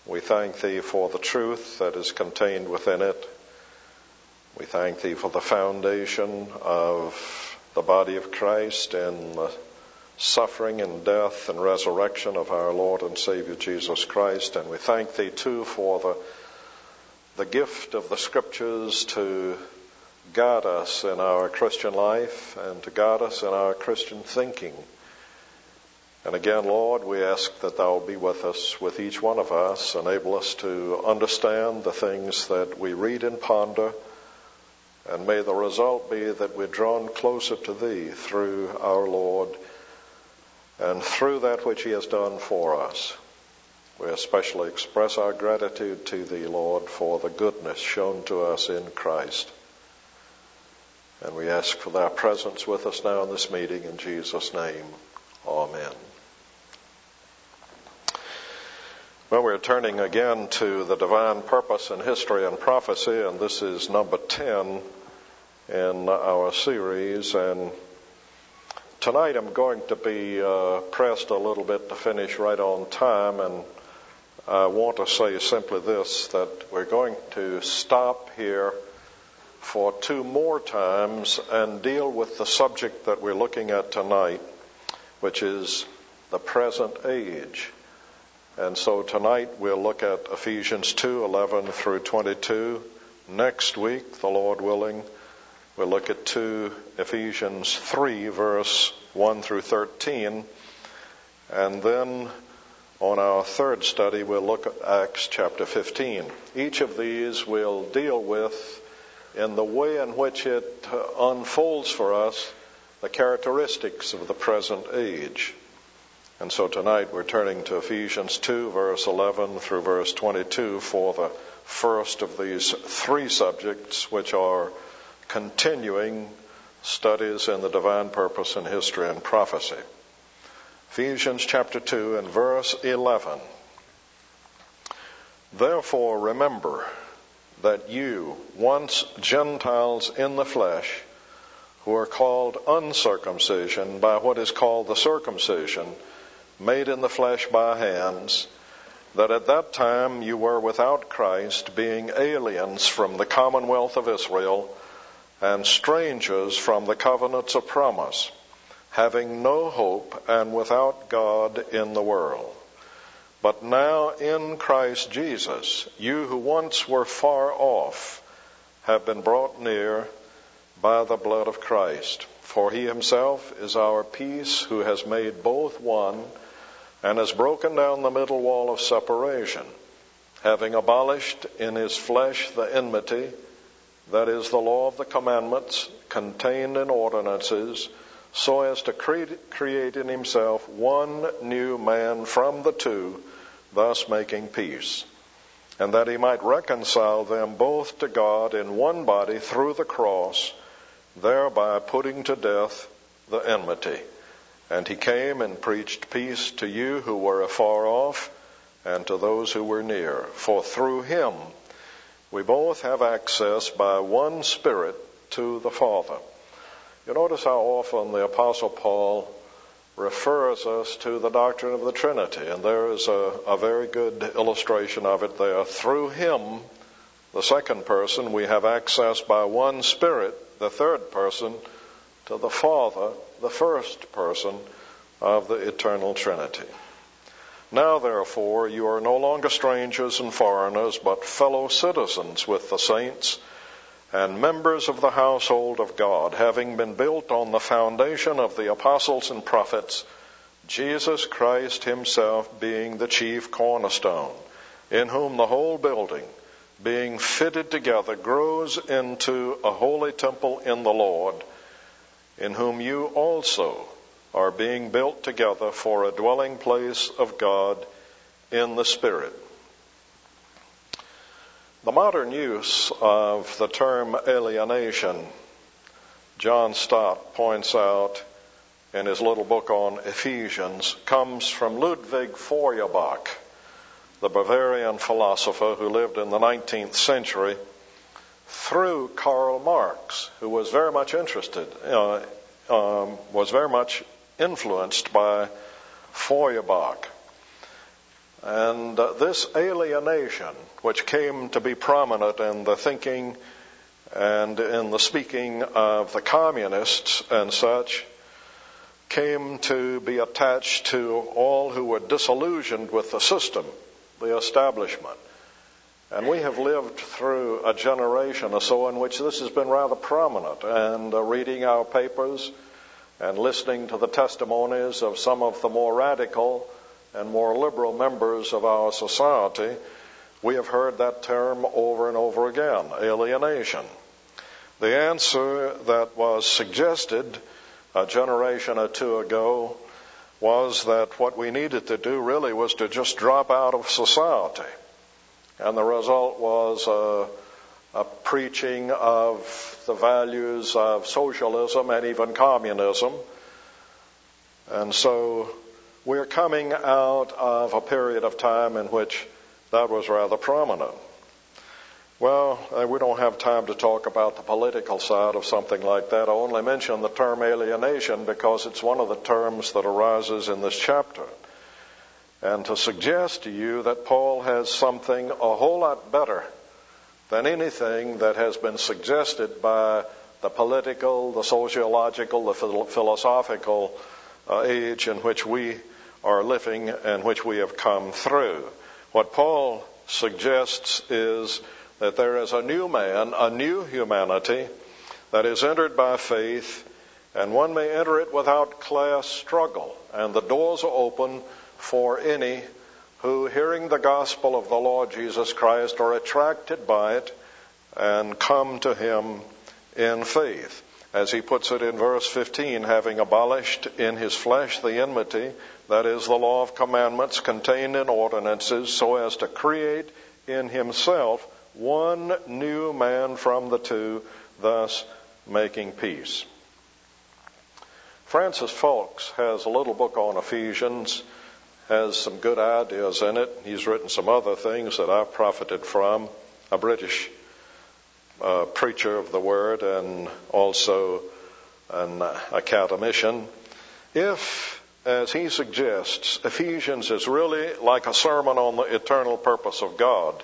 We thank Thee for the truth that is contained within it. We thank Thee for the foundation of the body of Christ and the suffering and death and resurrection of our Lord and Savior Jesus Christ. And we thank Thee too for the gift of the Scriptures to guide us in our Christian life and to guide us in our Christian thinking. And again, Lord, we ask that Thou be with us, with each one of us, enable us to understand the things that we read and ponder, and may the result be that we're drawn closer to Thee through our Lord and through that which He has done for us. We especially express our gratitude to Thee, Lord, for the goodness shown to us in Christ. And we ask for Thy presence with us now in this meeting in Jesus' name. Amen. Well, we're turning again to the divine purpose in history and prophecy, and this is number 10 in our series. And tonight I'm going to be pressed a little bit to finish right on time, and I want to say simply this, that we're going to stop here for 2 more times and deal with the subject that we're looking at tonight, which is the present age. And so tonight we'll look at Ephesians 2:11 through 22. Next week, the Lord willing, we'll look at Ephesians 3, verse 1 through 13. And then on our third study, we'll look at Acts chapter 15. Each of these we'll deal with in the way in which it unfolds for us the characteristics of the present age. And so tonight we're turning to Ephesians 2, verse 11 through verse 22 for the first of these 3 subjects, which are continuing studies in the divine purpose in history and prophecy. Ephesians chapter 2 and verse 11. Therefore remember that you, once Gentiles in the flesh, who are called uncircumcision by what is called the circumcision, made in the flesh by hands, that at that time you were without Christ, being aliens from the commonwealth of Israel and strangers from the covenants of promise, having no hope and without God in the world. But now in Christ Jesus, you who once were far off have been brought near by the blood of Christ. For He Himself is our peace, who has made both one and has broken down the middle wall of separation, having abolished in His flesh the enmity, that is, the law of the commandments contained in ordinances, so as to create in Himself one new man from the two, thus making peace, and that He might reconcile them both to God in one body through the cross, thereby putting to death the enmity. And He came and preached peace to you who were afar off, and to those who were near. For through Him we both have access by one Spirit to the Father. You notice how often the Apostle Paul refers us to the doctrine of the Trinity, and there is a very good illustration of it there. Through Him, the second person, we have access by one Spirit, the third person, to the Father, the first person of the eternal Trinity. Now, therefore, you are no longer strangers and foreigners, but fellow citizens with the saints and members of the household of God, having been built on the foundation of the apostles and prophets, Jesus Christ Himself being the chief cornerstone, in whom the whole building, being fitted together, grows into a holy temple in the Lord, in whom you also are being built together for a dwelling place of God in the Spirit. The modern use of the term alienation, John Stott points out in his little book on Ephesians, comes from Ludwig Feuerbach, the Bavarian philosopher who lived in the 19th century, through Karl Marx, who was very much influenced by Feuerbach. And this alienation, which came to be prominent in the thinking and in the speaking of the communists and such, came to be attached to all who were disillusioned with the system, the establishment. And we have lived through a generation or so in which this has been rather prominent. And reading our papers and listening to the testimonies of some of the more radical and more liberal members of our society, we have heard that term over and over again, alienation. The answer that was suggested a generation or two ago was that what we needed to do really was to just drop out of society. And the result was a preaching of the values of socialism and even communism. And so we're coming out of a period of time in which that was rather prominent. Well, we don't have time to talk about the political side of something like that. I only mention the term alienation because it's one of the terms that arises in this chapter. And to suggest to you that Paul has something a whole lot better than anything that has been suggested by the political, the sociological, the philosophical age in which we are living and which we have come through. What Paul suggests is that there is a new man, a new humanity that is entered by faith, and one may enter it without class struggle. And the doors are open for any who, hearing the gospel of the Lord Jesus Christ, are attracted by it and come to him in faith. As he puts it in verse 15, having abolished in his flesh the enmity, that is the law of commandments contained in ordinances, so as to create in himself one new man from the two, thus making peace. Francis Foulkes has a little book on Ephesians, has some good ideas in it. He's written some other things that I've profited from, a British preacher of the word and also an academician. If, as he suggests, Ephesians is really like a sermon on the eternal purpose of God,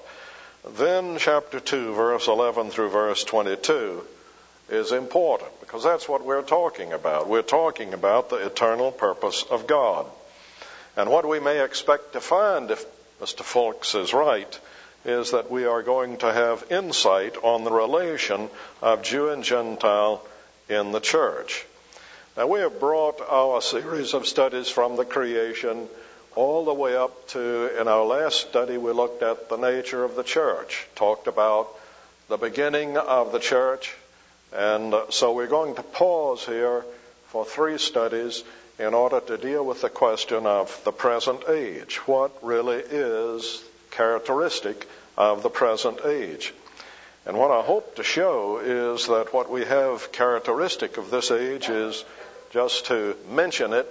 then chapter 2, verse 11 through verse 22 is important, because that's what we're talking about. We're talking about the eternal purpose of God. And what we may expect to find, if Mr. Foulkes is right, is that we are going to have insight on the relation of Jew and Gentile in the church. Now, we have brought our series of studies from the creation all the way up to, in our last study, we looked at the nature of the church, talked about the beginning of the church. And so we're going to pause here for 3 studies in order to deal with the question of the present age. What really is characteristic of the present age? And what I hope to show is that what we have characteristic of this age is, just to mention it,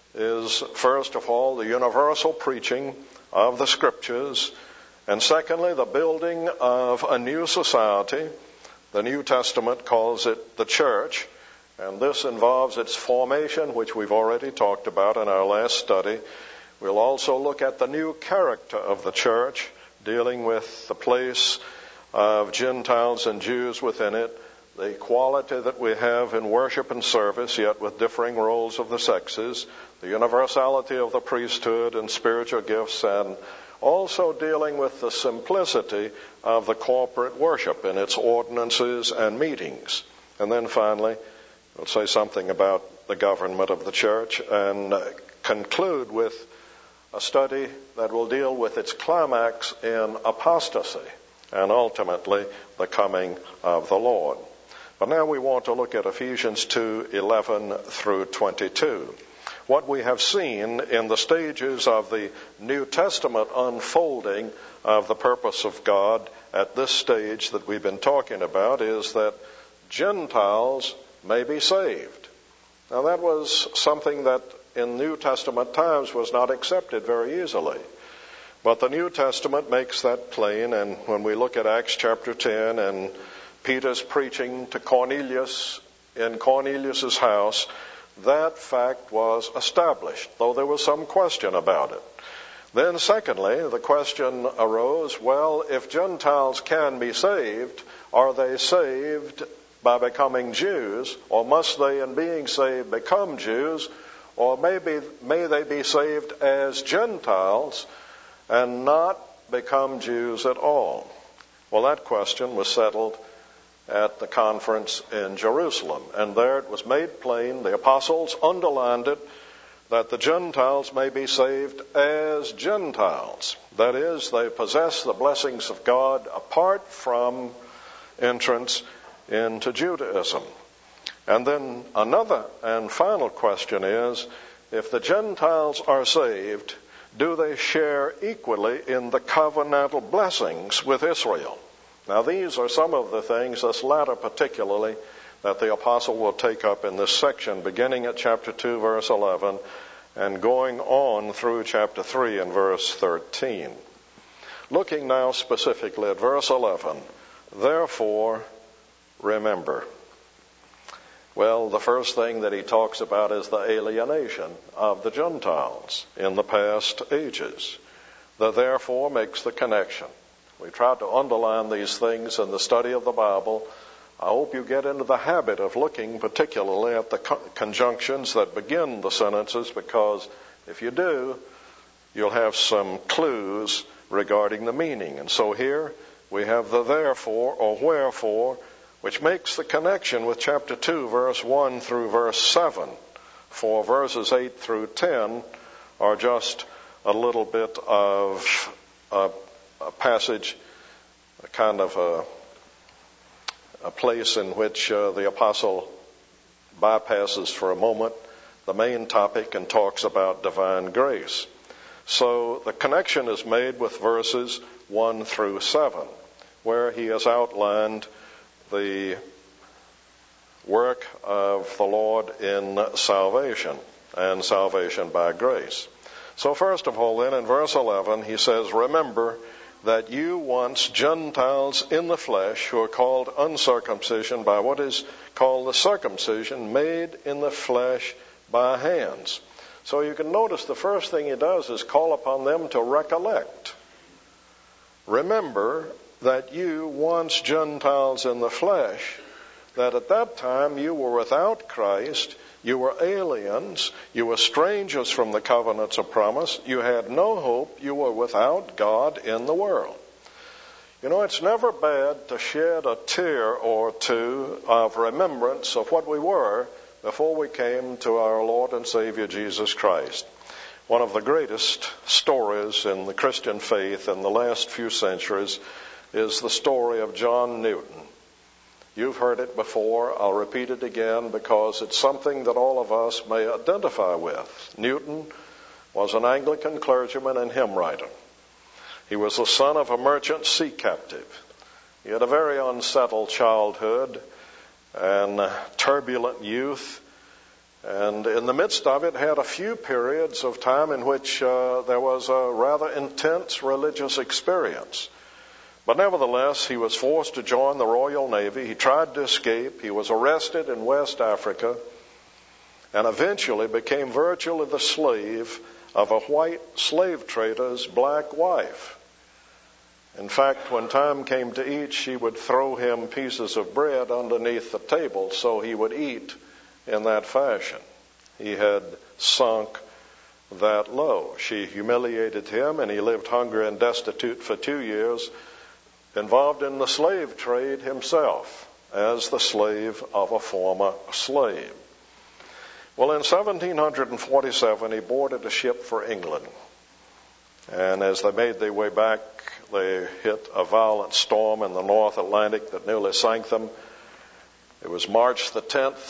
is first of all the universal preaching of the Scriptures, and secondly the building of a new society. The New Testament calls it the church, and this involves its formation, which we've already talked about in our last study. We'll also look at the new character of the church, dealing with the place of Gentiles and Jews within it, the equality that we have in worship and service, yet with differing roles of the sexes, the universality of the priesthood and spiritual gifts, and also dealing with the simplicity of the corporate worship in its ordinances and meetings. And then finally, we'll say something about the government of the church and conclude with a study that will deal with its climax in apostasy and ultimately the coming of the Lord. But now we want to look at Ephesians 2:11 through 22. What we have seen in the stages of the New Testament unfolding of the purpose of God at this stage that we've been talking about is that Gentiles may be saved. Now, that was something that in New Testament times was not accepted very easily. But the New Testament makes that plain, and when we look at Acts chapter 10 and Peter's preaching to Cornelius in Cornelius's house, that fact was established, though there was some question about it. Then secondly, the question arose, well, if Gentiles can be saved, are they saved by becoming Jews, or must they, in being saved, become Jews, or may they be saved as Gentiles and not become Jews at all? Well, that question was settled at the conference in Jerusalem, and there it was made plain, the apostles underlined it, that the Gentiles may be saved as Gentiles. That is, they possess the blessings of God apart from entrance into Judaism. And then another and final question is, if the Gentiles are saved, do they share equally in the covenantal blessings with Israel? Now, these are some of the things, this latter particularly, that the apostle will take up in this section, beginning at chapter 2, verse 11, and going on through chapter 3 and verse 13. Looking now specifically at verse 11, therefore remember. Well, the first thing that he talks about is the alienation of the Gentiles in the past ages. The therefore makes the connection. We try to underline these things in the study of the Bible. I hope you get into the habit of looking particularly at the conjunctions that begin the sentences, because if you do, you'll have some clues regarding the meaning. And so here we have the therefore or wherefore, which makes the connection with chapter 2, verse 1 through verse 7. For verses 8 through 10 are just a little bit of a passage, a kind of a place in which the apostle bypasses for a moment the main topic and talks about divine grace. So the connection is made with verses 1 through 7, where he has outlined the work of the Lord in salvation and salvation by grace. So first of all then, in verse 11, he says, remember that you once Gentiles in the flesh, who are called uncircumcision by what is called the circumcision made in the flesh by hands. So you can notice the first thing he does is call upon them to recollect. Remember that you once Gentiles in the flesh, that at that time you were without Christ, you were aliens, you were strangers from the covenants of promise, you had no hope, you were without God in the world. You know, it's never bad to shed a tear or two of remembrance of what we were before we came to our Lord and Savior Jesus Christ. One of the greatest stories in the Christian faith in the last few centuries is the story of John Newton. You've heard it before. I'll repeat it again because it's something that all of us may identify with. Newton was an Anglican clergyman and hymn writer. He was the son of a merchant sea captive. He had a very unsettled childhood and turbulent youth, and in the midst of it had a few periods of time in which there was a rather intense religious experience. But nevertheless, he was forced to join the Royal Navy. He tried to escape. He was arrested in West Africa and eventually became virtually the slave of a white slave trader's black wife. In fact, when time came to eat, she would throw him pieces of bread underneath the table so he would eat in that fashion. He had sunk that low. She humiliated him, and he lived hungry and destitute for 2 years, involved in the slave trade himself as the slave of a former slave. Well, in 1747, he boarded a ship for England. And as they made their way back, they hit a violent storm in the North Atlantic that nearly sank them. It was March the 10th,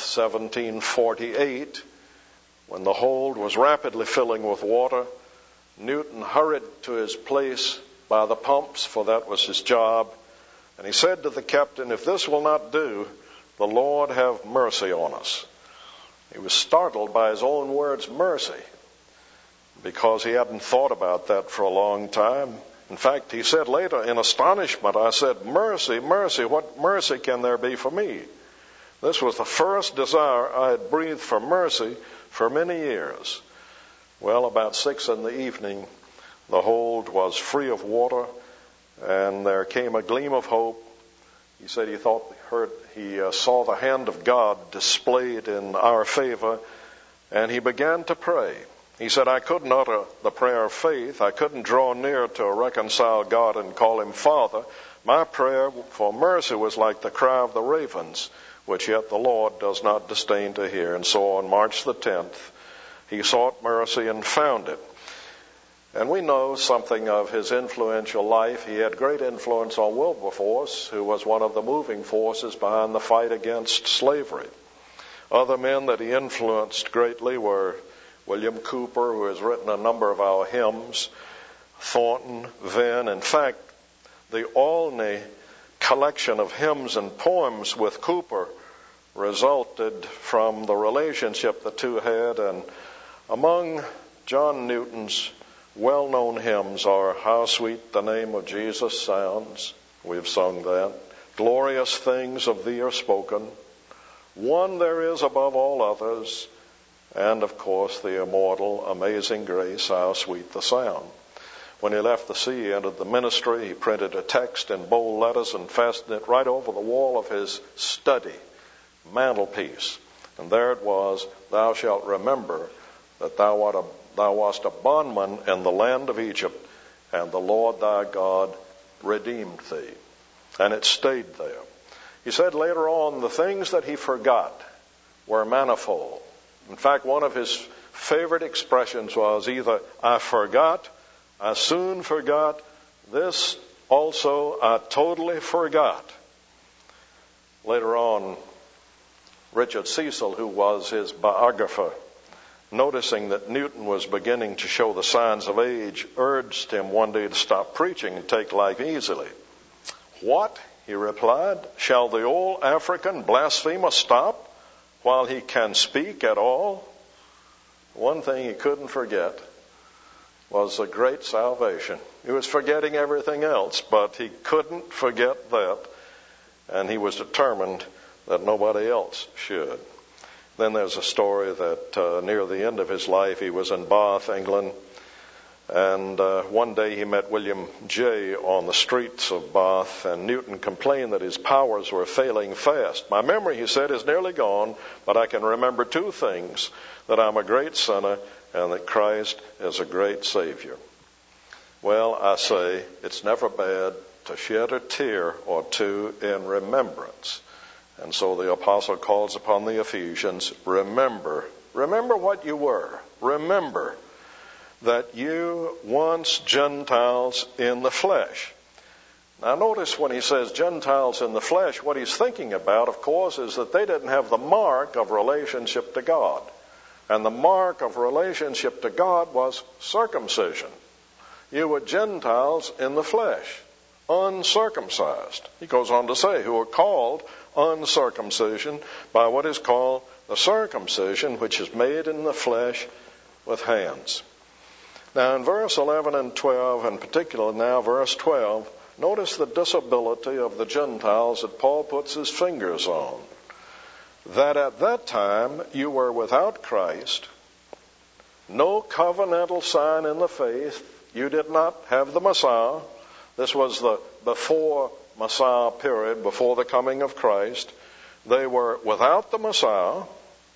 1748, when the hold was rapidly filling with water. Newton hurried to his place by the pumps, for that was his job. And he said to the captain, "If this will not do, the Lord have mercy on us." He was startled by his own words, mercy, because he hadn't thought about that for a long time. In fact, he said later, in astonishment, I said, "Mercy, mercy, what mercy can there be for me?" This was the first desire I had breathed for mercy for many years. Well, about 6 in the evening, The hold was free of water, and there came a gleam of hope. He said he saw the hand of God displayed in our favor, and he began to pray. He said, I couldn't utter the prayer of faith. I couldn't draw near to reconcile God and call him Father. My prayer for mercy was like the cry of the ravens, which yet the Lord does not disdain to hear. And so on March the 10th, he sought mercy and found it. And we know something of his influential life. He had great influence on Wilberforce, who was one of the moving forces behind the fight against slavery. Other men that he influenced greatly were William Cooper, who has written a number of our hymns, Thornton, Venn. In fact, the Olney collection of hymns and poems with Cooper resulted from the relationship the two had. And among John Newton's well-known hymns are How Sweet the Name of Jesus Sounds. We've sung that. Glorious Things of Thee Are Spoken. One There Is Above All Others. And, of course, the immortal Amazing Grace, How Sweet the Sound. When he left the sea, he entered the ministry. He printed a text in bold letters and fastened it right over the wall of his study mantelpiece. And there it was, Thou shalt remember that thou wast a bondman in the land of Egypt, and the Lord thy God redeemed thee. And it stayed there. He said later on, the things that he forgot were manifold. In fact, one of his favorite expressions was either I forgot, I soon forgot, this also I totally forgot. Later on, Richard Cecil, who was his biographer, noticing that Newton was beginning to show the signs of age, urged him one day to stop preaching and take life easily. What, he replied, shall the old African blasphemer stop while he can speak at all? One thing he couldn't forget was the great salvation. He was forgetting everything else, but he couldn't forget that, and he was determined that nobody else should. Then there's a story that near the end of his life, he was in Bath, England, and one day he met William Jay on the streets of Bath, and Newton complained that his powers were failing fast. My memory, he said, is nearly gone, but I can remember two things, that I'm a great sinner and that Christ is a great Savior. Well, I say, it's never bad to shed a tear or two in remembrance. And so the apostle calls upon the Ephesians, remember what you were. Remember that you once Gentiles in the flesh. Now notice when he says Gentiles in the flesh, what he's thinking about, of course, is that they didn't have the mark of relationship to God. And the mark of relationship to God was circumcision. You were Gentiles in the flesh, uncircumcised. He goes on to say, who are called uncircumcision by what is called the circumcision, which is made in the flesh with hands. Now in verse 11 and 12, and particularly now verse 12, notice the disability of the Gentiles that Paul puts his fingers on. That at that time you were without Christ, no covenantal sign in the faith. You did not have the Messiah. This was the before Messiah period, before the coming of Christ. They were without the Messiah,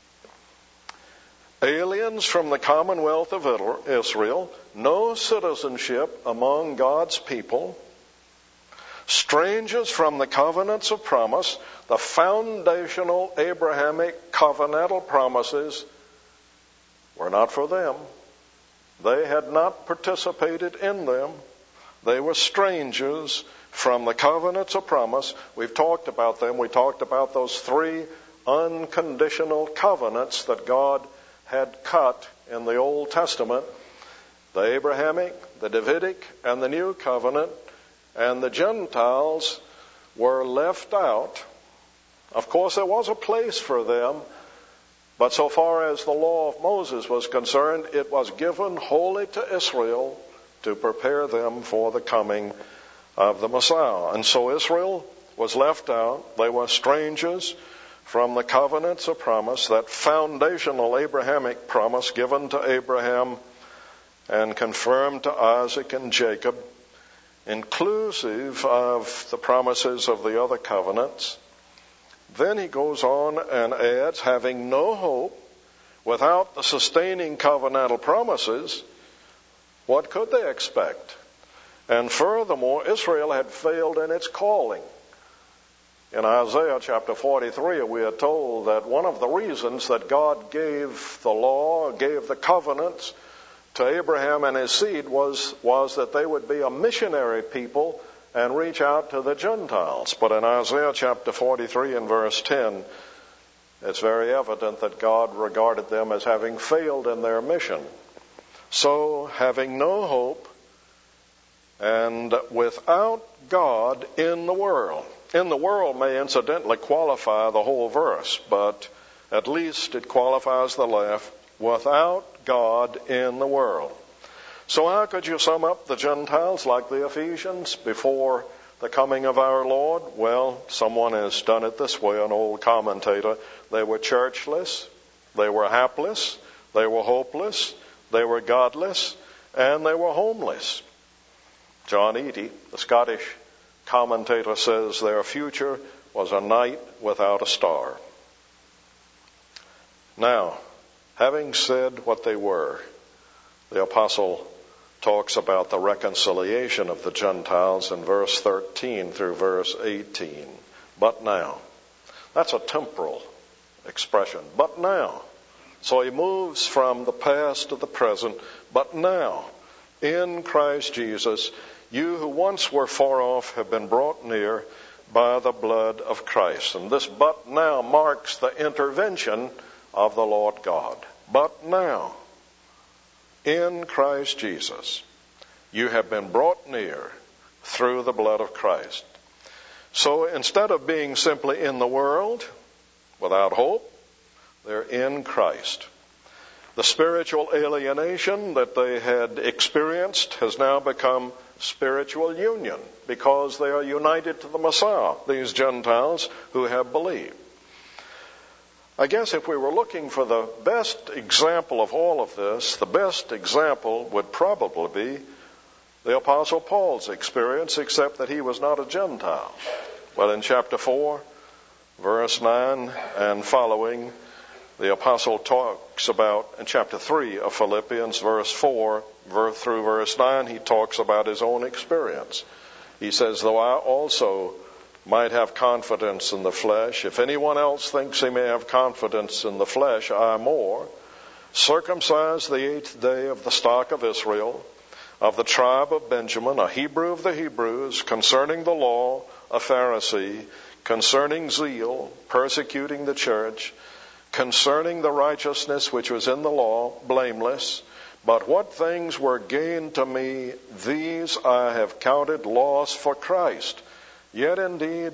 aliens from the commonwealth of Israel, no citizenship among God's people, strangers from the covenants of promise. The foundational Abrahamic covenantal promises were not for them. They had not participated in them. They were strangers from the covenants of promise. We've talked about them. We talked about those three unconditional covenants that God had cut in the Old Testament: the Abrahamic, the Davidic, and the New Covenant. And the Gentiles were left out. Of course, there was a place for them, but so far as the law of Moses was concerned, it was given wholly to Israel to prepare them for the coming of the Messiah. And so Israel was left out. They were strangers from the covenants of promise, that foundational Abrahamic promise given to Abraham and confirmed to Isaac and Jacob, inclusive of the promises of the other covenants. Then he goes on and adds, having no hope, without the sustaining covenantal promises, what could they expect? And furthermore, Israel had failed in its calling. In Isaiah chapter 43, we are told that one of the reasons that God gave the law, gave the covenants to Abraham and his seed was that they would be a missionary people and reach out to the Gentiles. But in Isaiah chapter 43 and verse 10, it's very evident that God regarded them as having failed in their mission. So, having no hope and without God in the world may incidentally qualify the whole verse, but at least it qualifies the left, without God in the world. So how could you sum up the Gentiles like the Ephesians before the coming of our Lord? Well, someone has done it this way, an old commentator. They were churchless, they were hapless, they were hopeless, they were godless, and they were homeless. John Eadie, the Scottish commentator, says their future was a night without a star. Now, having said what they were, the apostle talks about the reconciliation of the Gentiles in verse 13 through verse 18. But now. That's a temporal expression. But now. So he moves from the past to the present. But now, in Christ Jesus, you who once were far off have been brought near by the blood of Christ. And this but now marks the intervention of the Lord God. But now, in Christ Jesus, you have been brought near through the blood of Christ. So instead of being simply in the world, without hope, they're in Christ. The spiritual alienation that they had experienced has now become spiritual union because they are united to the Messiah, these Gentiles who have believed. I guess if we were looking for the best example of all of this, the best example would probably be the Apostle Paul's experience, except that he was not a Gentile. Well, in chapter 4, verse 9 and following, the Apostle talks about, in chapter 3 of Philippians, verse 4 through verse 9, he talks about his own experience. He says, though I also might have confidence in the flesh, if anyone else thinks he may have confidence in the flesh, I more, circumcised the 8th day of the stock of Israel, of the tribe of Benjamin, a Hebrew of the Hebrews, concerning the law, a Pharisee, concerning zeal, persecuting the church, concerning the righteousness which was in the law, blameless. But what things were gained to me, these I have counted loss for Christ. Yet indeed,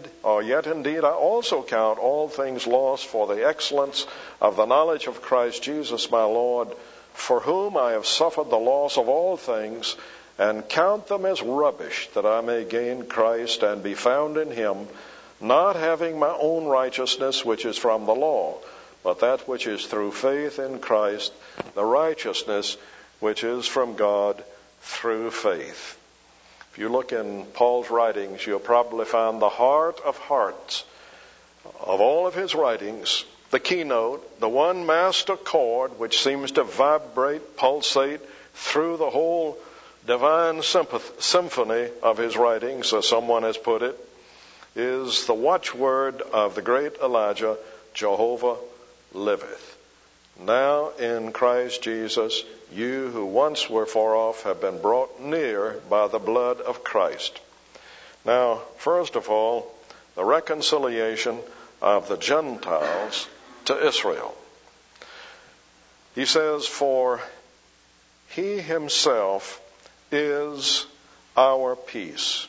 I also count all things lost for the excellence of the knowledge of Christ Jesus my Lord, for whom I have suffered the loss of all things, and count them as rubbish, that I may gain Christ and be found in him, not having my own righteousness which is from the law, but that which is through faith in Christ, the righteousness which is from God through faith. If you look in Paul's writings, you'll probably find the heart of hearts of all of his writings, the keynote, the one master chord which seems to vibrate, pulsate through the whole divine symphony of his writings, as someone has put it, is the watchword of the great Elijah, Jehovah liveth. Now in Christ Jesus, you who once were far off have been brought near by the blood of Christ. Now, first of all, the reconciliation of the Gentiles to Israel. He says, for he himself is our peace,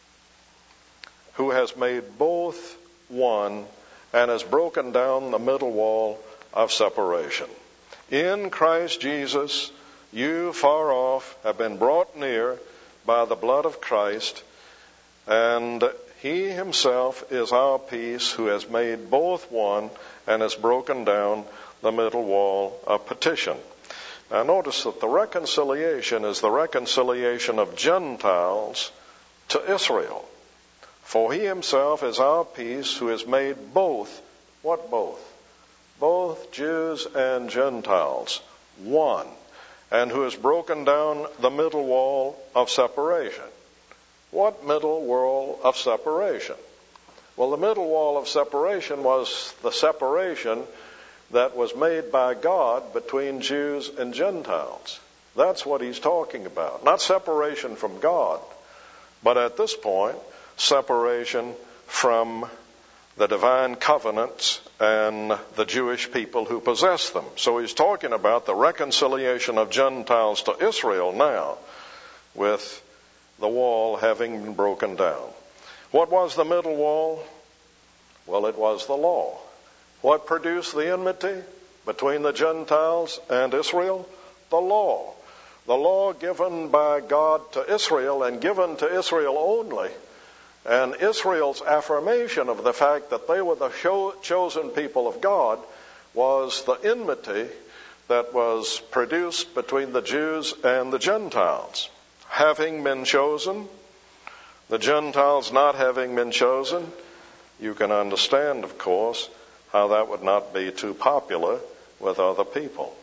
who has made both one and has broken down the middle wall of separation. In Christ Jesus, you far off have been brought near by the blood of Christ, and he himself is our peace, who has made both one and has broken down the middle wall of partition. Now notice that the reconciliation is the reconciliation of Gentiles to Israel. For he himself is our peace, who has made both, what both? Both Jews and Gentiles one, and who has broken down the middle wall of separation. What middle wall of separation? Well, the middle wall of separation was the separation that was made by God between Jews and Gentiles. That's what he's talking about. Not separation from God, but at this point, separation from the divine covenants and the Jewish people who possess them. So he's talking about the reconciliation of Gentiles to Israel now, with the wall having been broken down. What was the middle wall? Well, it was the law. What produced the enmity between the Gentiles and Israel? The law. The law given by God to Israel, and given to Israel only. And Israel's affirmation of the fact that they were the chosen people of God was the enmity that was produced between the Jews and the Gentiles. Having been chosen, the Gentiles not having been chosen, you can understand, of course, how that would not be too popular with other people.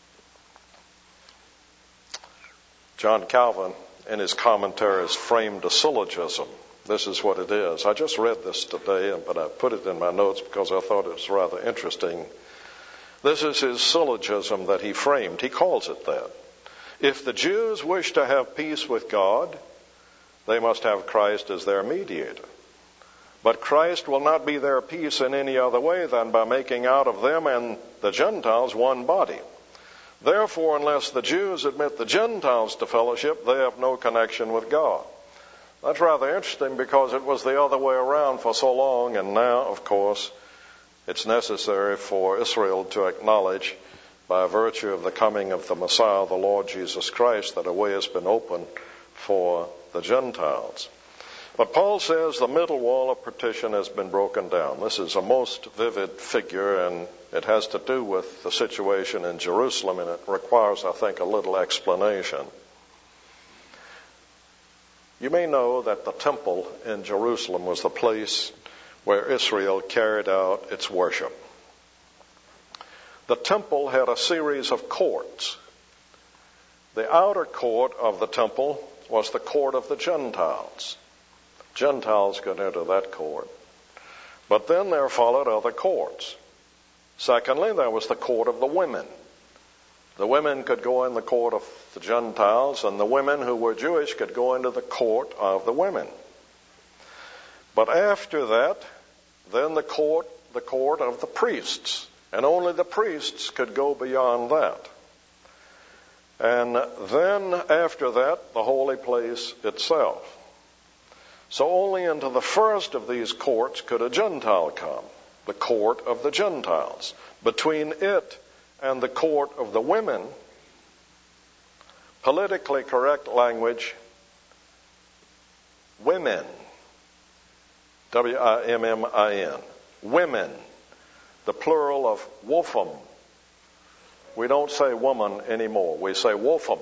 John Calvin, in his commentaries, framed a syllogism. This is what it is. I just read this today, but I put it in my notes because I thought it was rather interesting. This is his syllogism that he framed. He calls it that. If the Jews wish to have peace with God, they must have Christ as their mediator. But Christ will not be their peace in any other way than by making out of them and the Gentiles one body. Therefore, unless the Jews admit the Gentiles to fellowship, they have no connection with God. That's rather interesting because it was the other way around for so long, and now, of course, it's necessary for Israel to acknowledge, by virtue of the coming of the Messiah, the Lord Jesus Christ, that a way has been opened for the Gentiles. But Paul says the middle wall of partition has been broken down. This is a most vivid figure, and it has to do with the situation in Jerusalem, and it requires, I think, a little explanation. You may know that the temple in Jerusalem was the place where Israel carried out its worship. The temple had a series of courts. The outer court of the temple was the court of the Gentiles. Gentiles could enter that court. But then there followed other courts. Secondly, there was the court of the women. The women could go in the court of the Gentiles, and the women who were Jewish could go into the court of the women. But after that, then the court of the priests, and only the priests could go beyond that. And then after that, the holy place itself. So only into the first of these courts could a Gentile come, the court of the Gentiles. Between it and the court of the women, politically correct language, women, W-I-M-M-I-N, women, the plural of wopham. We don't say woman anymore, we say wopham.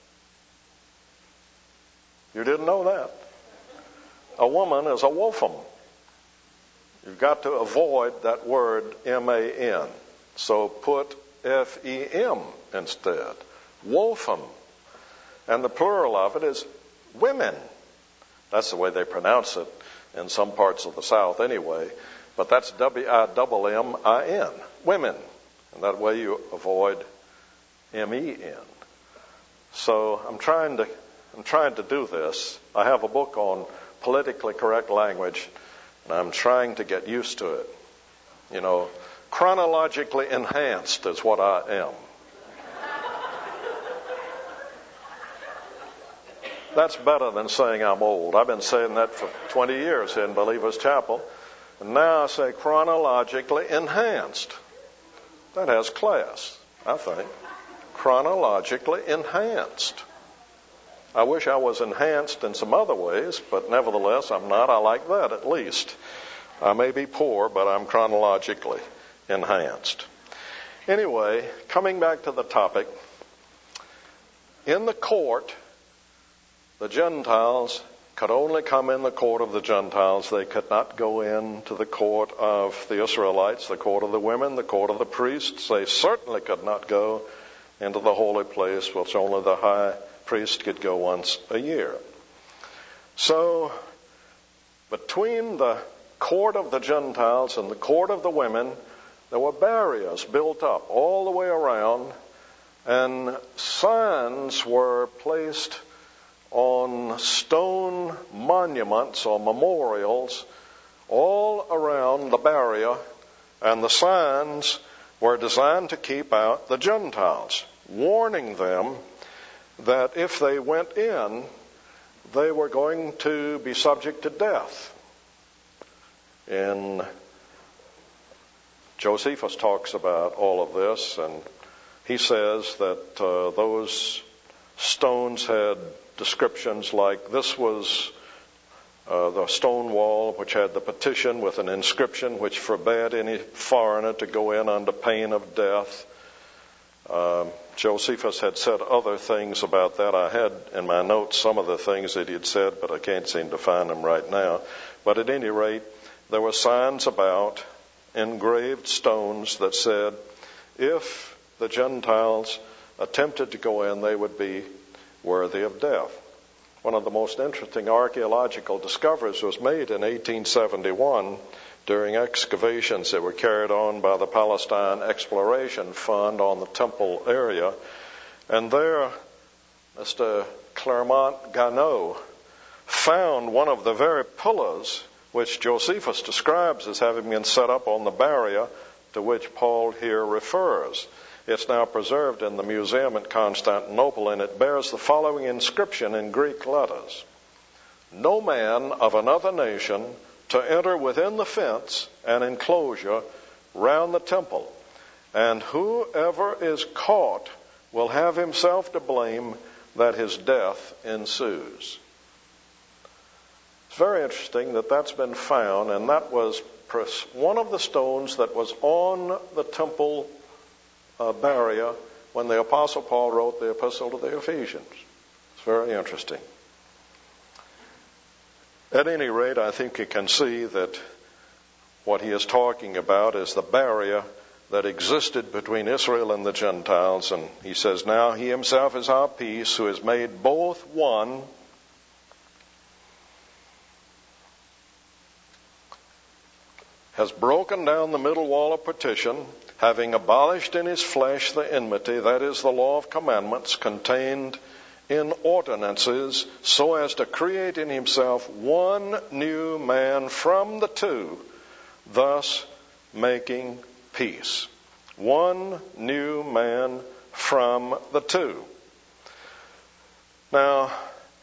You didn't know that? A woman is a wopham. You've got to avoid that word M-A-N. So put F-E-M instead. Wopham. And the plural of it is women. That's the way they pronounce it in some parts of the South anyway. But that's W-I-M-M-I-N. Women. And that way you avoid M-E-N. So I'm trying to do this. I have a book on politically correct language, and I'm trying to get used to it. You know, chronologically enhanced is what I am. That's better than saying I'm old. I've been saying that for 20 years in Believers Chapel. And now I say chronologically enhanced. That has class, I think. Chronologically enhanced. I wish I was enhanced in some other ways, but nevertheless, I'm not. I like that at least. I may be poor, but I'm chronologically enhanced. Anyway, coming back to the topic, in the court, the Gentiles could only come in the court of the Gentiles. They could not go into the court of the Israelites, the court of the women, the court of the priests. They certainly could not go into the holy place, which only the high priest could go once a year. So, between the court of the Gentiles and the court of the women, there were barriers built up all the way around, and signs were placed on stone monuments or memorials all around the barrier, and the signs were designed to keep out the Gentiles, warning them that if they went in, they were going to be subject to death. And Josephus talks about all of this, and he says that those stones had descriptions like this was the stone wall which had the petition with an inscription which forbade any foreigner to go in under pain of death. Josephus had said other things about that. I had in my notes some of the things that he had said, but I can't seem to find them right now. But at any rate, there were signs about, engraved stones that said if the Gentiles attempted to go in, they would be worthy of death. One of the most interesting archaeological discoveries was made in 1871 during excavations that were carried on by the Palestine Exploration Fund on the Temple area. And there, Mr. Clermont Ganneau found one of the very pillars which Josephus describes as having been set up on the barrier to which Paul here refers. It's now preserved in the museum at Constantinople, and it bears the following inscription in Greek letters: "No man of another nation to enter within the fence and enclosure round the temple, and whoever is caught will have himself to blame that his death ensues." It's very interesting that that's been found, and that was one of the stones that was on the temple barrier when the Apostle Paul wrote the Epistle to the Ephesians. It's very interesting. At any rate, I think you can see that what he is talking about is the barrier that existed between Israel and the Gentiles. And he says, now he himself is our peace, who has made both one, has broken down the middle wall of partition, having abolished in his flesh the enmity, that is, the law of commandments contained in ordinances, so as to create in himself one new man from the two, thus making peace. One new man from the two. Now,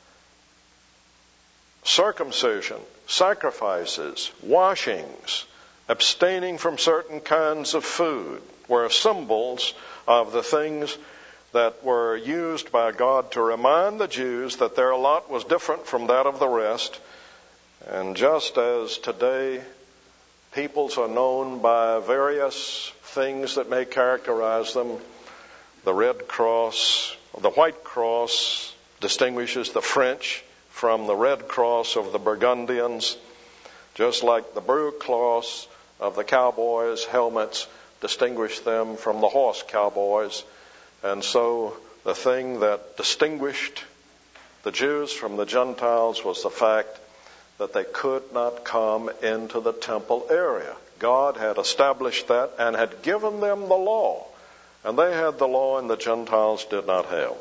circumcision, sacrifices, washings, abstaining from certain kinds of food were symbols of the things that were used by God to remind the Jews that their lot was different from that of the rest. And just as today peoples are known by various things that may characterize them, the Red Cross, the White Cross distinguishes the French from the Red Cross of the Burgundians, just like the Blue Cross of the cowboys' helmets distinguished them from the horse cowboys. And so the thing that distinguished the Jews from the Gentiles was the fact that they could not come into the temple area. God had established that and had given them the law. And they had the law and the Gentiles did not have.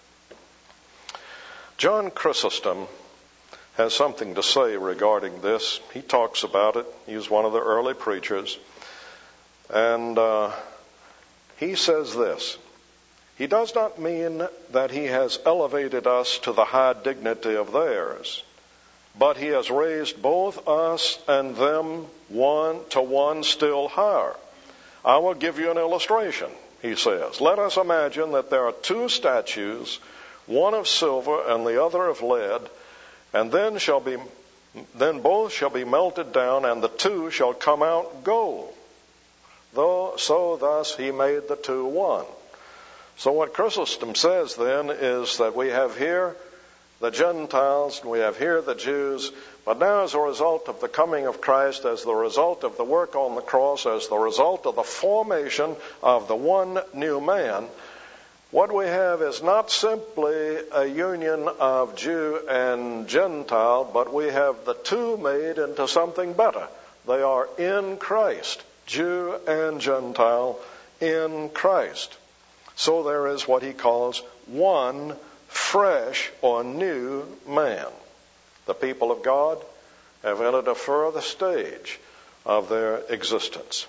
John Chrysostom has something to say regarding this. He talks about it. He was one of the early preachers. And he says this: he does not mean that he has elevated us to the high dignity of theirs, but he has raised both us and them one to one still higher. I will give you an illustration, he says. Let us imagine that there are two statues, one of silver and the other of lead, and then both shall be melted down, and the two shall come out gold. Thus he made the two one. So what Chrysostom says then is that we have here the Gentiles and we have here the Jews, but now as a result of the coming of Christ, as the result of the work on the cross, as the result of the formation of the one new man, what we have is not simply a union of Jew and Gentile, but we have the two made into something better. They are in Christ, Jew and Gentile in Christ. So there is what he calls one fresh or new man. The people of God have entered a further stage of their existence.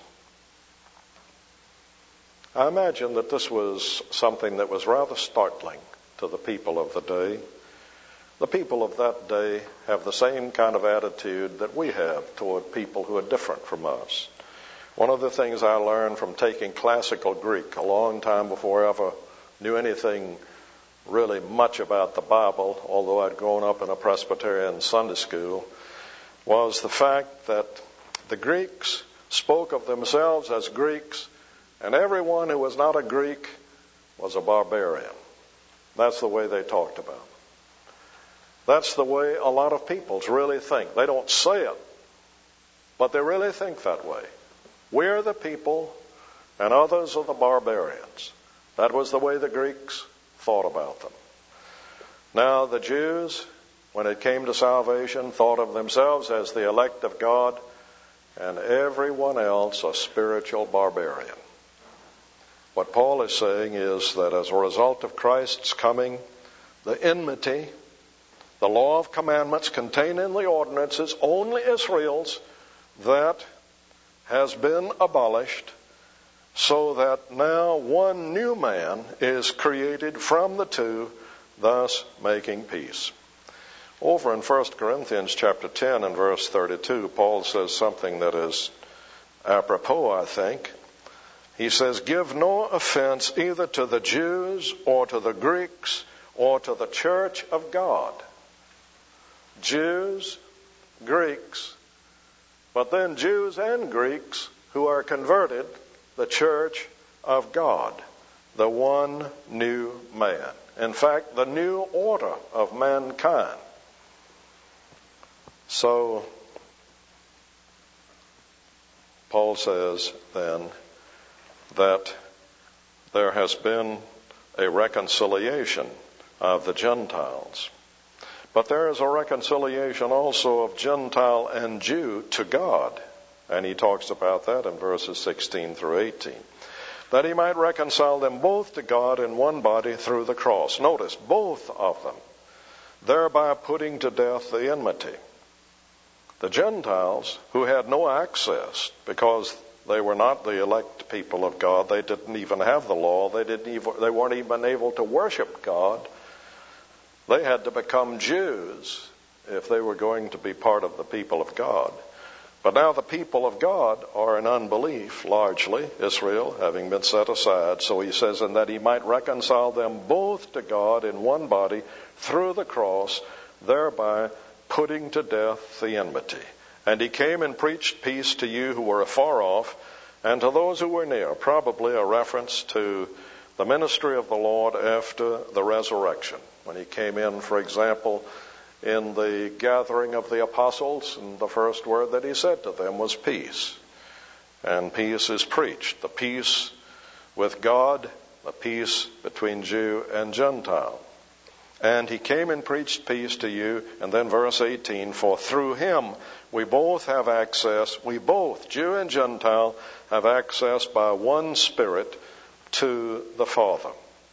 I imagine that this was something that was rather startling to the people of the day. The people of that day have the same kind of attitude that we have toward people who are different from us. One of the things I learned from taking classical Greek a long time before I ever knew anything really much about the Bible, although I'd grown up in a Presbyterian Sunday school, was the fact that the Greeks spoke of themselves as Greeks, and everyone who was not a Greek was a barbarian. That's the way they talked about it. That's the way a lot of peoples really think. They don't say it, but they really think that way. We're the people, and others are the barbarians. That was the way the Greeks thought about them. Now, the Jews, when it came to salvation, thought of themselves as the elect of God, and everyone else a spiritual barbarian. What Paul is saying is that as a result of Christ's coming, the enmity, the law of commandments contained in the ordinances, only Israel's, that has been abolished, so that now one new man is created from the two, thus making peace. Over in 1 Corinthians chapter 10 and verse 32, Paul says something that is apropos, I think. He says, "Give no offense either to the Jews or to the Greeks or to the church of God." Jews, Greeks, but then Jews and Greeks who are converted, the church of God, the one new man. In fact, the new order of mankind. So, Paul says then that there has been a reconciliation of the Gentiles. But there is a reconciliation also of Gentile and Jew to God. And he talks about that in verses 16 through 18. That he might reconcile them both to God in one body through the cross. Notice, both of them. Thereby putting to death the enmity. The Gentiles, who had no access because they were not the elect people of God. They didn't even have the law. They weren't even able to worship God. They had to become Jews if they were going to be part of the people of God. But now the people of God are in unbelief, largely, Israel having been set aside. So he says, and that he might reconcile them both to God in one body through the cross, thereby putting to death the enmity. And he came and preached peace to you who were afar off, and to those who were near. Probably a reference to the ministry of the Lord after the resurrection. When he came in, for example, in the gathering of the apostles, and the first word that he said to them was peace. And peace is preached. The peace with God, the peace between Jew and Gentile. And he came and preached peace to you. And then verse 18, for through him we both have access, we both, Jew and Gentile, have access by one Spirit to the Father.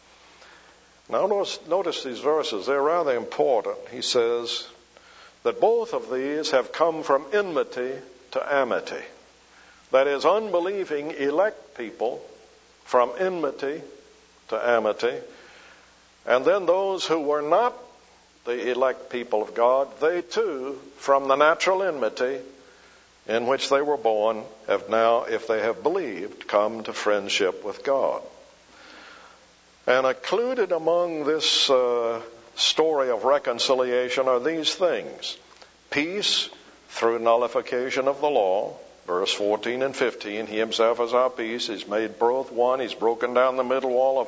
Now notice these verses, they're rather important. He says that both of these have come from enmity to amity. That is, unbelieving elect people from enmity to amity. And then those who were not the elect people of God, they too, from the natural enmity in which they were born, have now, if they have believed, come to friendship with God. And included among this story of reconciliation are these things. Peace through nullification of the law. Verse 14 and 15, he himself is our peace. He's made both one. He's broken down the middle wall of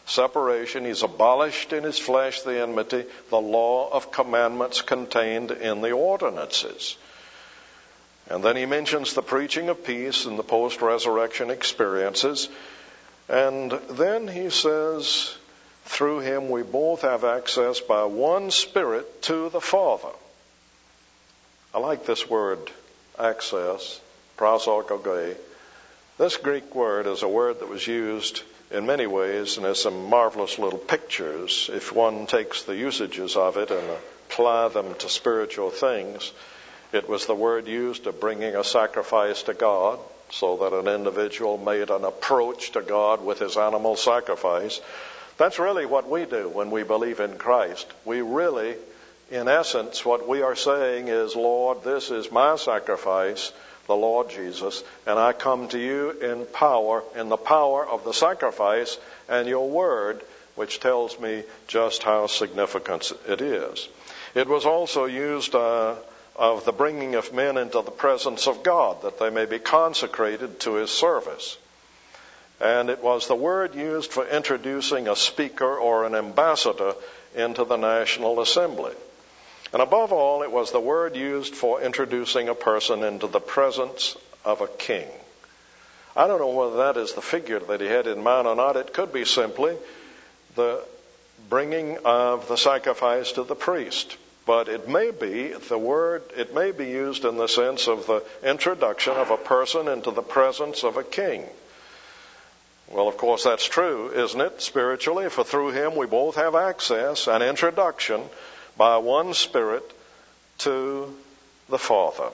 separation. He's abolished in his flesh the enmity, the law of commandments contained in the ordinances. And then he mentions the preaching of peace and the post-resurrection experiences. And then he says, through him we both have access by one Spirit to the Father. I like this word, access, prosarkogē. This Greek word is a word that was used in many ways, and there's some marvelous little pictures if one takes the usages of it and apply them to spiritual things. It was the word used of bringing a sacrifice to God, so that an individual made an approach to God with his animal sacrifice. That's really what we do when we believe in Christ. We really, in essence, what we are saying is, Lord, this is my sacrifice, the Lord Jesus, and I come to you in power, in the power of the sacrifice and your word, which tells me just how significant it is. It was also used of the bringing of men into the presence of God, that they may be consecrated to his service. And it was the word used for introducing a speaker or an ambassador into the National Assembly. And above all, it was the word used for introducing a person into the presence of a king. I don't know whether that is the figure that he had in mind or not. It could be simply the bringing of the sacrifice to the priest. But it may be it may be used in the sense of the introduction of a person into the presence of a king. Well, of course, that's true, isn't it, spiritually? For through him we both have access, an introduction by one Spirit to the Father.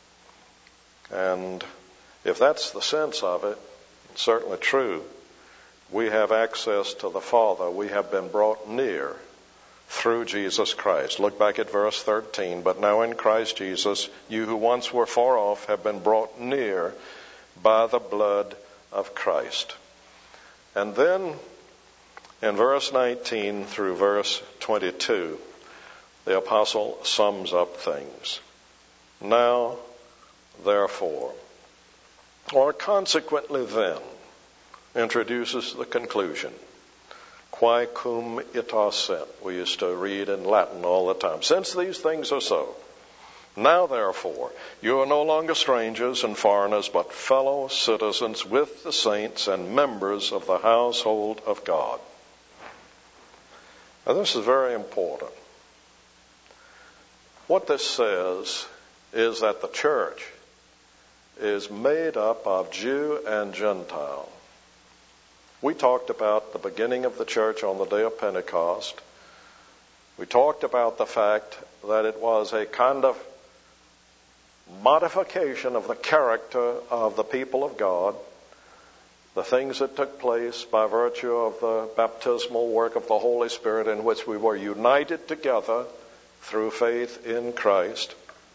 And if that's the sense of it, it's certainly true. We have access to the Father. We have been brought near through Jesus Christ. Look back at verse 13. But now in Christ Jesus, you who once were far off have been brought near by the blood of Christ. And then in verse 19 through verse 22, the apostle sums up things. Now, therefore, or consequently then, introduces the conclusion. Quae cum ita sint, we used to read in Latin all the time. Since these things are so, now therefore, you are no longer strangers and foreigners, but fellow citizens with the saints and members of the household of God. Now this is very important. What this says is that the church is made up of Jew and Gentile. We talked about the beginning of the church on the day of Pentecost. We talked about the fact that it was a kind of modification of the character of the people of God, the things that took place by virtue of the baptismal work of the Holy Spirit in which we were united together through faith in Christ.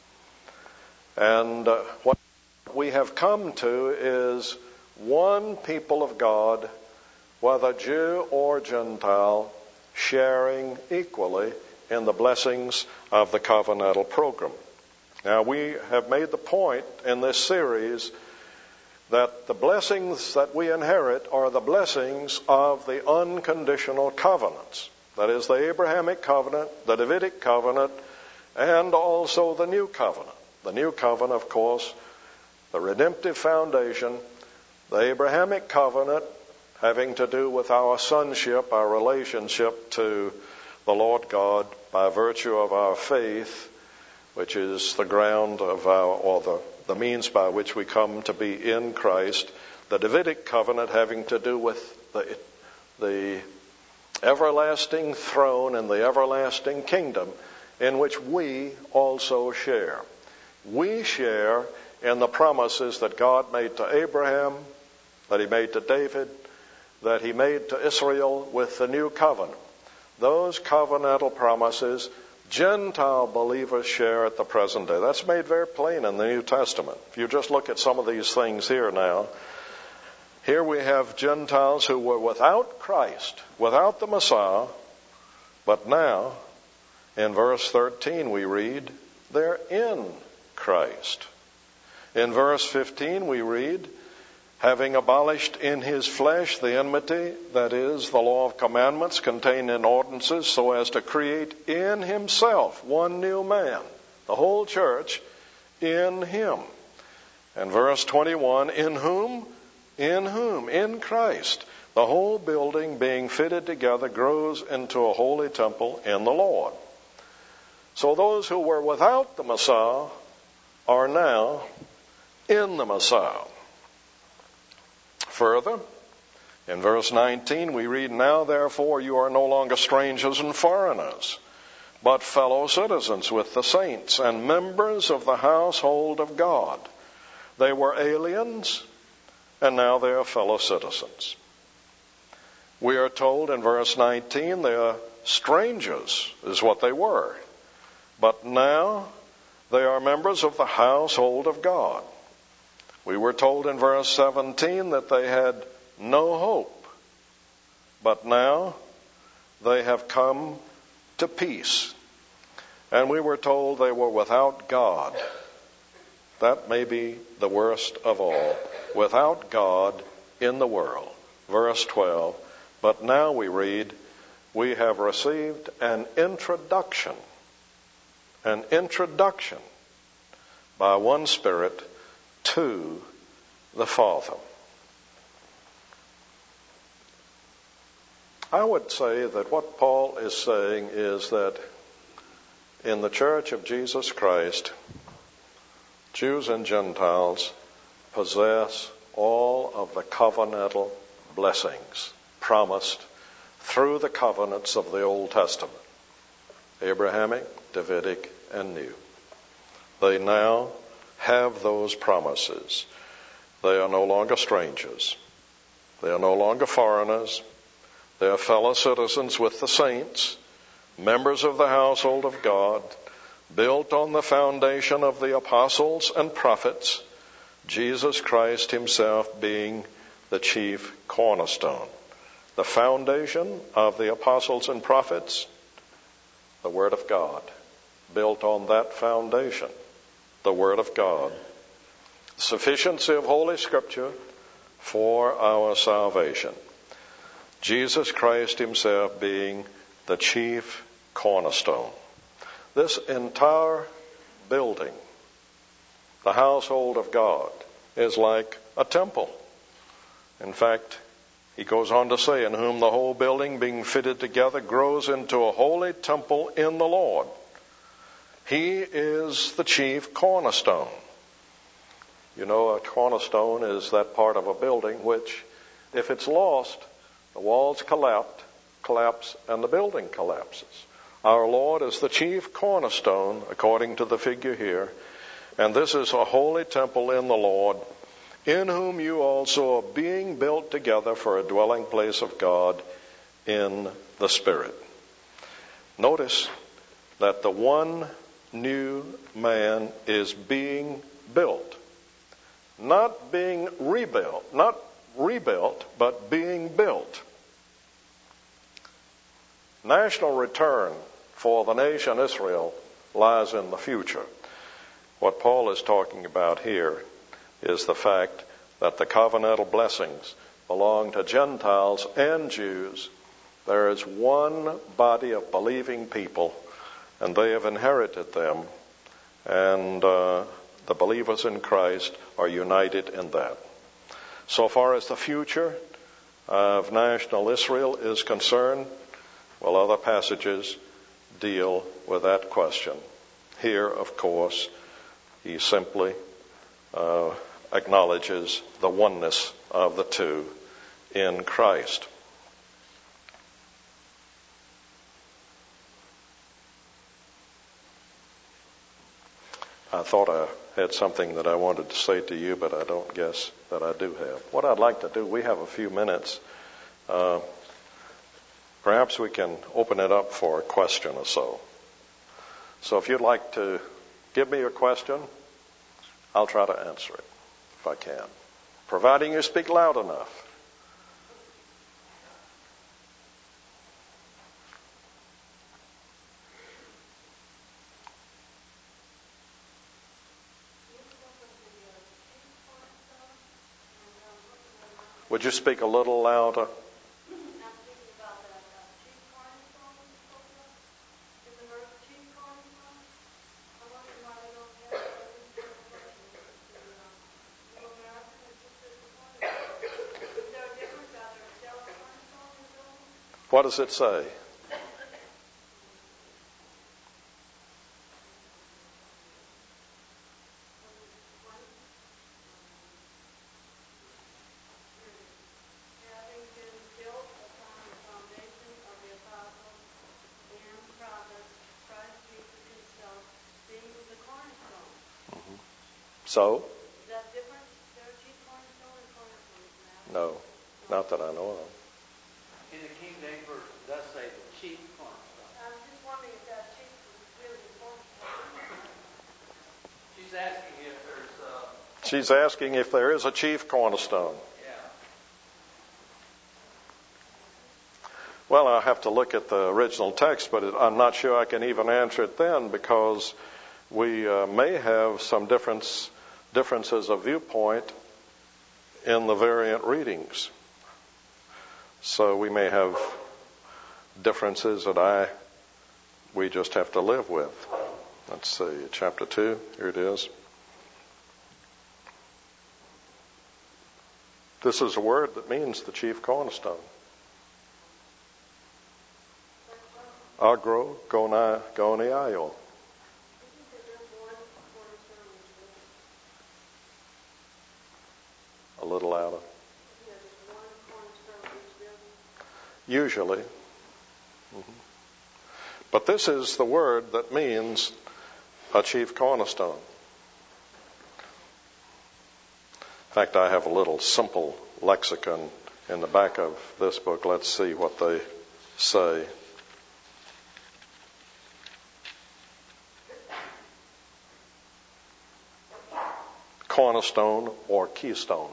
And what we have come to is one people of God, whether Jew or Gentile, sharing equally in the blessings of the covenantal program. Now, we have made the point in this series that the blessings that we inherit are the blessings of the unconditional covenants. That is, the Abrahamic covenant, the Davidic covenant, and also the new covenant. The new covenant, of course, the redemptive foundation, the Abrahamic covenant, having to do with our sonship, our relationship to the Lord God by virtue of our faith, which is the ground of the means by which we come to be in Christ. The Davidic covenant having to do with the everlasting throne and the everlasting kingdom in which we also share. We share in the promises that God made to Abraham, that he made to David, that he made to Israel with the new covenant. Those covenantal promises Gentile believers share at the present day. That's made very plain in the New Testament. If you just look at some of these things here now, here we have Gentiles who were without Christ, without the Messiah, but now, in verse 13 we read, they're in Christ. In verse 15 we read, having abolished in his flesh the enmity, that is, the law of commandments contained in ordinances, so as to create in himself one new man, the whole church, in him. And verse 21, in whom, in Christ, the whole building being fitted together grows into a holy temple in the Lord. So those who were without the Messiah are now in the Messiah. Further, in verse 19 we read, now therefore you are no longer strangers and foreigners, but fellow citizens with the saints and members of the household of God. They were aliens, and now they are fellow citizens. We are told in verse 19 they are strangers, is what they were. But now they are members of the household of God. We were told in verse 17 that they had no hope. But now they have come to peace. And we were told they were without God. That may be the worst of all. Without God in the world. Verse 12. But now we read, we have received an introduction by one Spirit to the Father. I would say that what Paul is saying is that in the Church of Jesus Christ, Jews and Gentiles possess all of the covenantal blessings promised through the covenants of the Old Testament, Abrahamic, Davidic, and New. They now have those promises. They are no longer strangers. They are no longer foreigners. They are fellow citizens with the saints, members of the household of God, built on the foundation of the apostles and prophets, Jesus Christ himself being the chief cornerstone. The foundation of the apostles and prophets, the Word of God. Built on that foundation, the Word of God. Sufficiency of Holy Scripture for our salvation. Jesus Christ himself being the chief cornerstone. This entire building, the household of God, is like a temple. In fact, he goes on to say, in whom the whole building being fitted together grows into a holy temple in the Lord. He is the chief cornerstone. You know, a cornerstone is that part of a building which, if it's lost, the walls collapse, and the building collapses. Our Lord is the chief cornerstone, according to the figure here, and this is a holy temple in the Lord, in whom you also are being built together for a dwelling place of God in the Spirit. Notice that the one new man is being built. Not being rebuilt, but being built. National return for the nation Israel lies in the future. What Paul is talking about here is the fact that the covenantal blessings belong to Gentiles and Jews. There is one body of believing people, and they have inherited them, and the believers in Christ are united in that. So far as the future of national Israel is concerned, well, other passages deal with that question. Here, of course, he simply acknowledges the oneness of the two in Christ. I thought I had something that I wanted to say to you, but I don't guess that I do have. What I'd like to do, we have a few minutes. Perhaps we can open it up for a question or so. So if you'd like to give me a question, I'll try to answer it if I can, providing you speak loud enough. Would you speak a little louder? What does it say? So? Is that different? Is there a chief cornerstone and cornerstone? No, not that I know of. In the King James Version, it does say the chief cornerstone. I'm just wondering if that chief is really the cornerstone. She's asking if there's She's asking if there is a chief cornerstone. Yeah. Well, I'll have to look at the original text, but I'm not sure I can even answer it then, because we may have some differences of viewpoint in the variant readings. So we may have differences that we just have to live with. Let's see, chapter 2, here it is. This is a word that means the chief cornerstone. Agro goniaio. A little louder. Usually. Mm-hmm. But this is the word that means a chief cornerstone. In fact, I have a little simple lexicon in the back of this book. Let's see what they say. Cornerstone or keystone.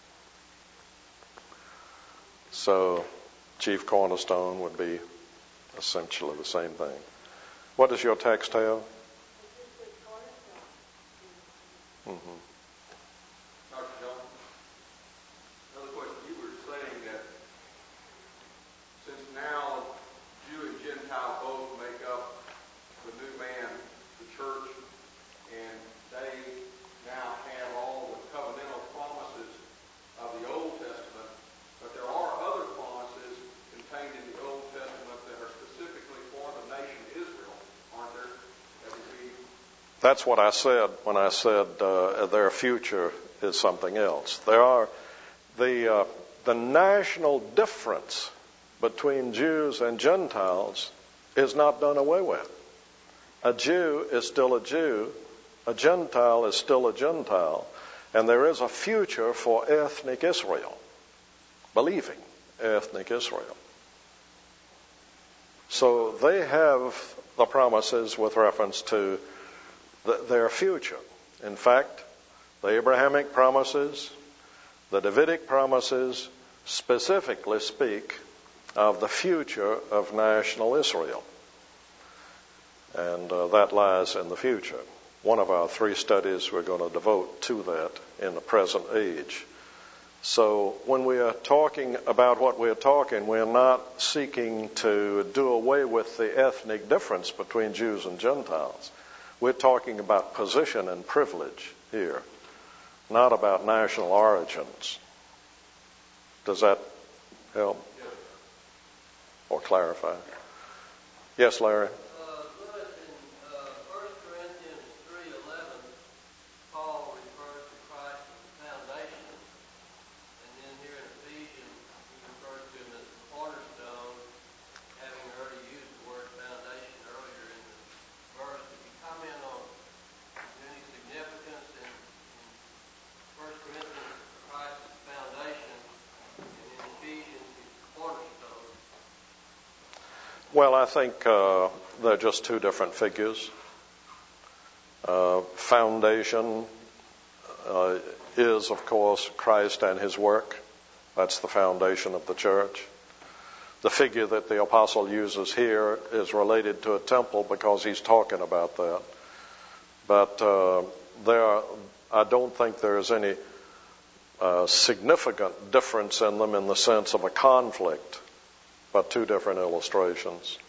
So, chief cornerstone would be essentially the same thing. What does your text have? Mm-hmm. Dr. John, another question. You were saying that since now Jew and Gentile both make up the new man, the church, and they now have all the covenantal promises of the Old Testament, but there are other promises contained in the Old Testament that are specifically for the nation Israel, aren't there? That would be. That's what I said when I said their future is something else. There are the national difference between Jews and Gentiles is not done away with. A Jew is still a Jew. A Gentile is still a Gentile. And there is a future for ethnic Israel, believing ethnic Israel. So they have the promises with reference to their future. In fact, the Abrahamic promises, the Davidic promises specifically speak of the future of national Israel. And that lies in the future. One of our 3 studies we're going to devote to that in the present age. So when we are talking about what we're talking, we're not seeking to do away with the ethnic difference between Jews and Gentiles. We're talking about position and privilege here, not about national origins. Does that help? Yes. Or clarify? Yes, Larry? Well, I think they're just 2 different figures. Foundation is, of course, Christ and his work. That's the foundation of the church. The figure that the apostle uses here is related to a temple because he's talking about that. But I don't think there is any significant difference in them in the sense of a conflict, but two different illustrations.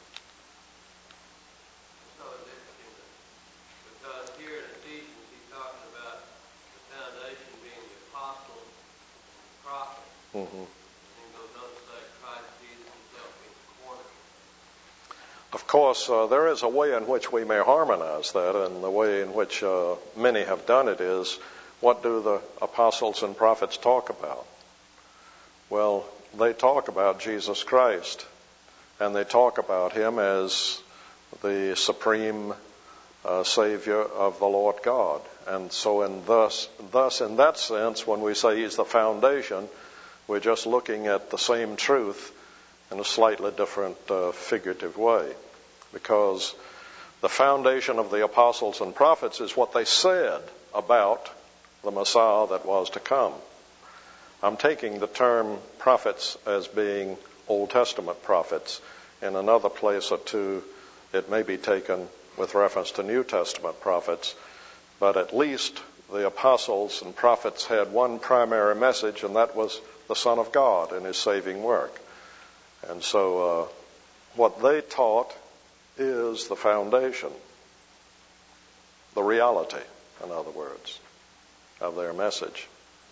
So it's interesting because here in Ephesians he's talking about the foundation being the apostles and prophets. Mm-hmm. And he goes on to say Christ Jesus himself being the corner. Of course, there is a way in which we may harmonize that, and the way in which many have done it is, what do the apostles and prophets talk about? Well, they talk about Jesus Christ, and they talk about him as the supreme Savior of the Lord God. And so thus in that sense, when we say he's the foundation, we're just looking at the same truth in a slightly different figurative way. Because the foundation of the apostles and prophets is what they said about the Messiah that was to come. I'm taking the term prophets as being Old Testament prophets. In another place or two, it may be taken with reference to New Testament prophets. But at least the apostles and prophets had one primary message, and that was the Son of God and his saving work. And so what they taught is the foundation, the reality, in other words, of their message.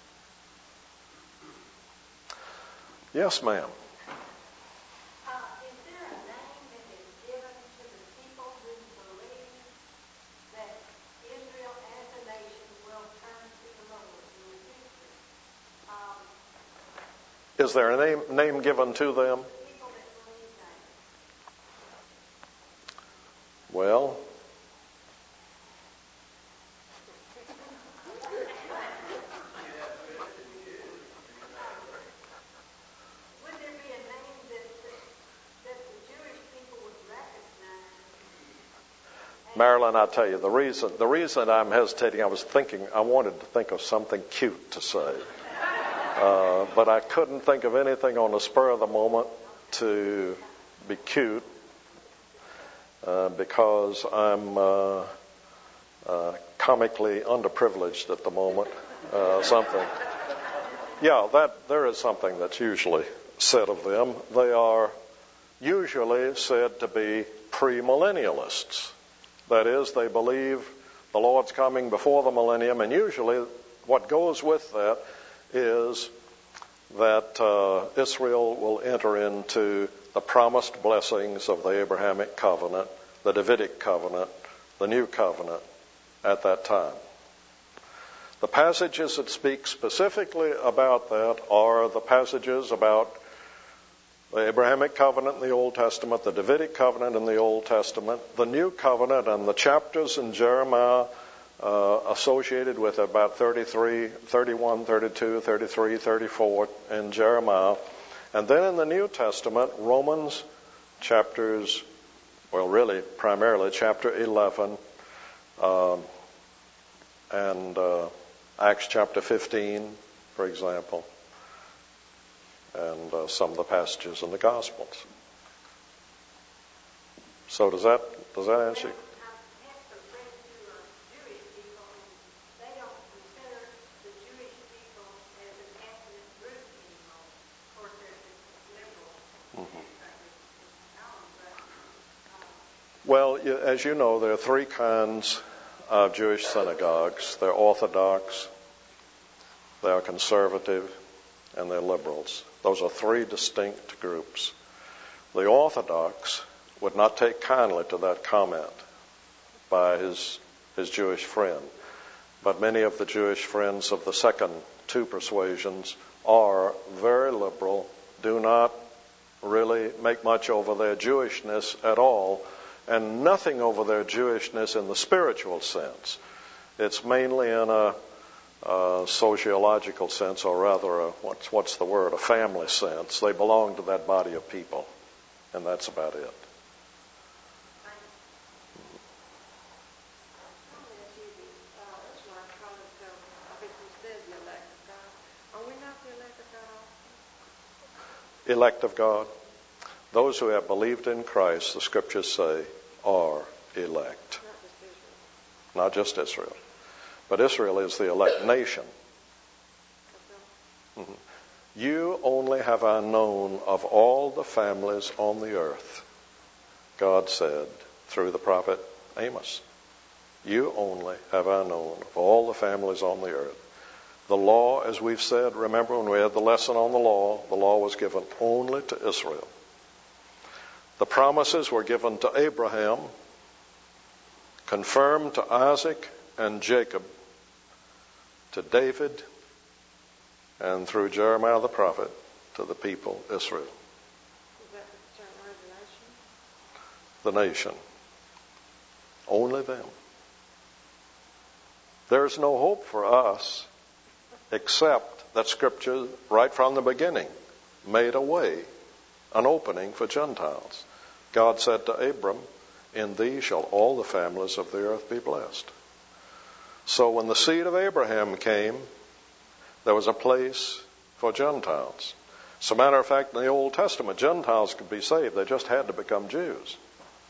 Yes, ma'am. Is there a name that is given to the people who believe that Israel as a nation will turn to the Lord in history? Is there a name given to them? People that believe that. Well, Would there be a name that the Jewish people would recognize? Marilyn, I'll tell you, the reason I'm hesitating, I wanted to think of something cute to say. But I couldn't think of anything on the spur of the moment to be cute because I'm comically underprivileged at the moment. Something. Yeah, there is something that's usually said of them. They are usually said to be premillennialists. That is, they believe the Lord's coming before the millennium, and usually what goes with that is that Israel will enter into the promised blessings of the Abrahamic covenant, the Davidic covenant, the new covenant at that time. The passages that speak specifically about that are the passages about the Abrahamic covenant in the Old Testament, the Davidic covenant in the Old Testament, the new covenant, and the chapters in Jeremiah associated with about 33, 31, 32, 33, 34 in Jeremiah. And then in the New Testament, Romans chapters, well, really primarily chapter 11 and Acts chapter 15, for example, and some of the passages in the Gospels. So does that answer? Well, as you know, there are three kinds of Jewish synagogues. They're Orthodox, they're conservative, and they're liberals. Those are three distinct groups. The Orthodox would not take kindly to that comment by his Jewish friend. But many of the Jewish friends of the second two persuasions are very liberal, do not really make much over their Jewishness at all, and nothing over their Jewishness in the spiritual sense. It's mainly in a sociological sense, or rather, what's the word? A family sense. They belong to that body of people, and that's about it. Elect of God. Those who have believed in Christ, the scriptures say, are elect. Not just Israel. But Israel is the elect nation. You only have I known of all the families on the earth, God said through the prophet Amos. You only have I known of all the families on the earth. The law, as we've said, remember when we had the lesson on the law was given only to Israel. The promises were given to Abraham, confirmed to Isaac and Jacob, to David, and through Jeremiah the prophet, to the people Israel. Is that concerned The nation. Only them. There's no hope for us except that Scripture, right from the beginning, made a way, an opening for Gentiles. God said to Abram, in thee shall all the families of the earth be blessed. So when the seed of Abraham came, there was a place for Gentiles. As a matter of fact, in the Old Testament, Gentiles could be saved. They just had to become Jews.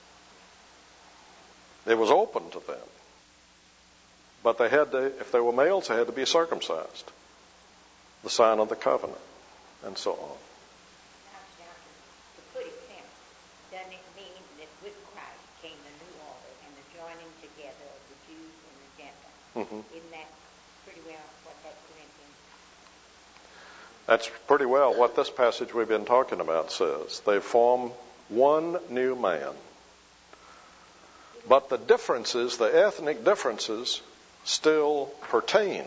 It was open to them. But they had to, if they were males, they had to be circumcised. The sign of the covenant, and so on. Now, to put it simple, doesn't it mean that with Christ came the new order and the joining together of the Jews and the Gentiles? Mm-hmm. Isn't that pretty well what that Corinthians? That's pretty well what this passage we've been talking about says. They form one new man. But the differences, the ethnic differences, still pertain.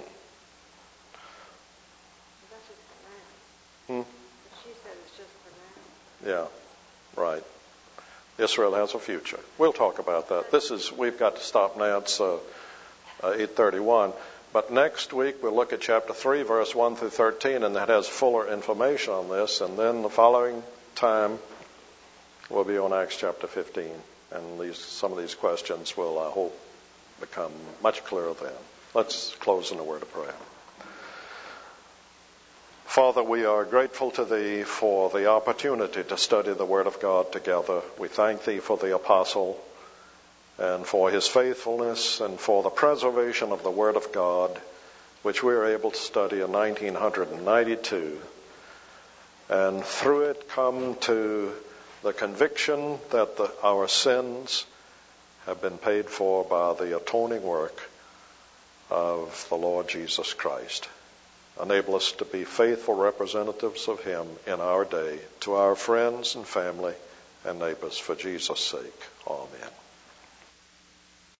That's just for now. She said it's just for now. Yeah, right. Israel has a future. We'll talk about that. We've got to stop now. It's 8:31. But next week we'll look at chapter 3, verse 1 through 13, and that has fuller information on this. And then the following time will be on Acts chapter 15. And some of these questions will, I hope, become much clearer then. Let's close in a word of prayer. Father, we are grateful to Thee for the opportunity to study the Word of God together. We thank Thee for the apostle and for his faithfulness and for the preservation of the Word of God, which we were able to study in 1992. And through it come to the conviction that our sins have been paid for by the atoning work of the Lord Jesus Christ. Enable us to be faithful representatives of Him in our day to our friends and family and neighbors for Jesus' sake. Amen.